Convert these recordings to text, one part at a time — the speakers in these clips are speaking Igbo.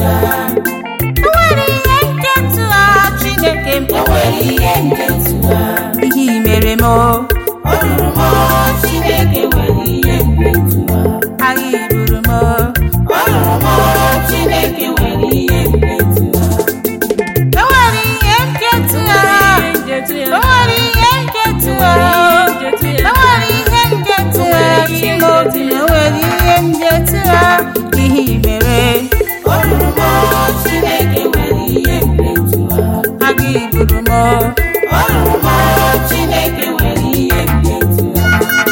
ha. Enwere ihe nketụ ha Chineke m. Enwere ihe nketụ ha. Ihe i mere m o. O ruru m o. Chineke nwere ihe nketụ ha. Anyị ruru m o. O ruru m o. Chineke nwere ihe nketụ ha. Enwere ihe nketụ ha. Enwere ihe nketụ ha. Enwere ihe nketụ ha. Chimobi enwere ihe nketụ ha. Ihe i mere. O ruru m o. Chineke nwere ihe nketụ ha. Anyị ruru m o. O ruru m o. Chineke nwere ihe nketụ ha.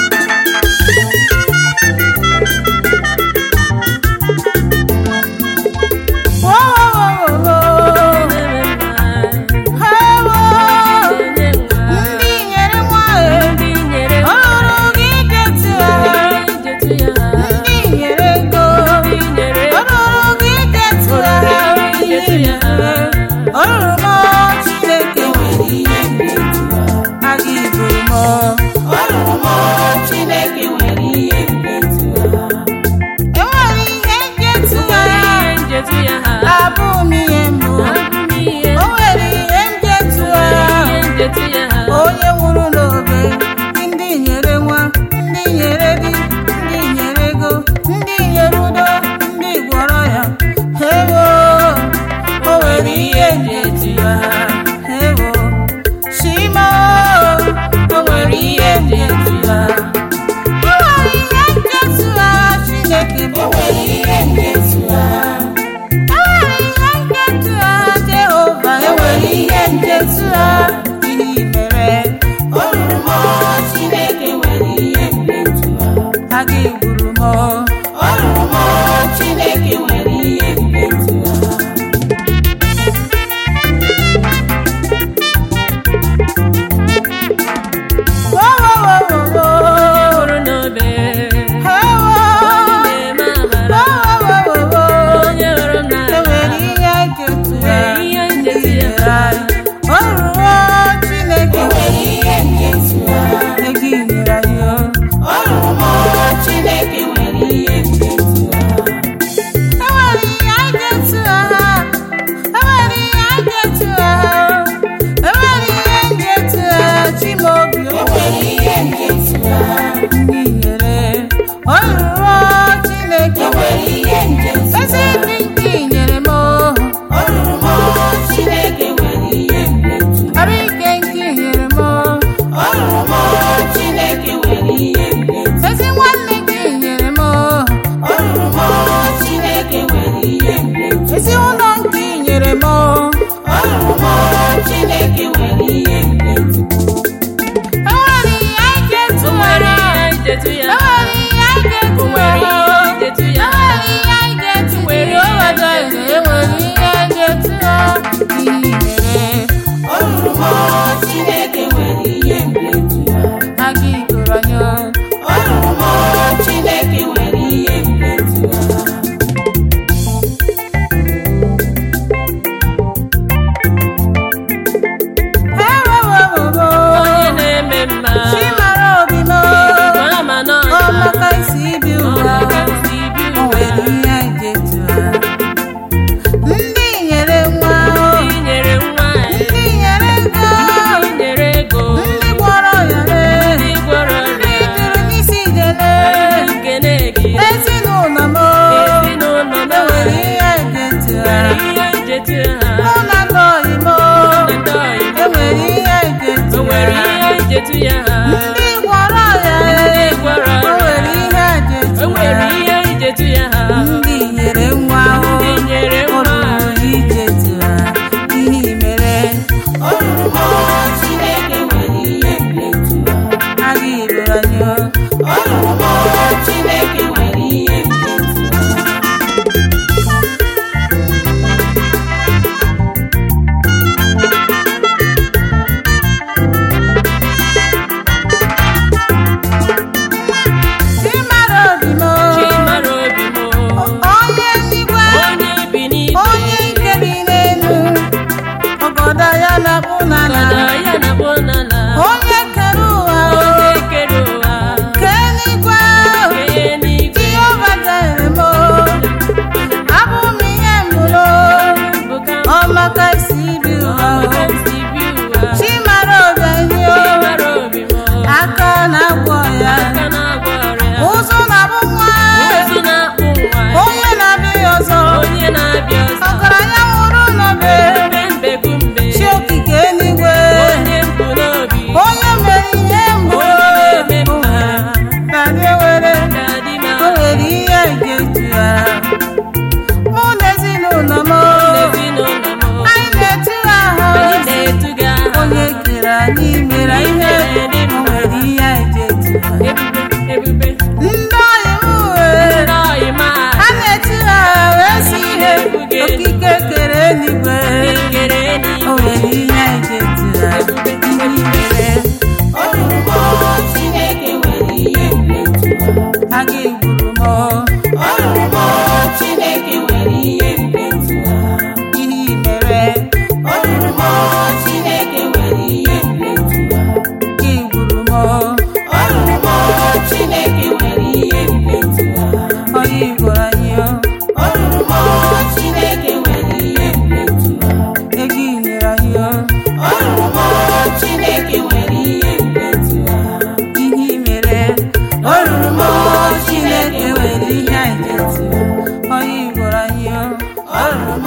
Onye nwụrụ n'obe, ndị nyere nwa, ndị nyere di, ndị nyere ego, ndị nyere udo, ndị gwọrọ ya. Ewo, o nwere ihe njetu ya. Ewo, Shimo, o nwere ihe njetu ya. O nwere ihe njetu ya, Chineke m. O nwere ihe njetu ya. O nwere ihe njetu ya, Jehova. O nwere ihe njetu ya. Chineke nwere ihe nketụ ha. Aga gburu m o. O ruru m o. Chineke nwere ihe nketụ ha.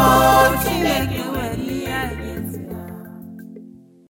m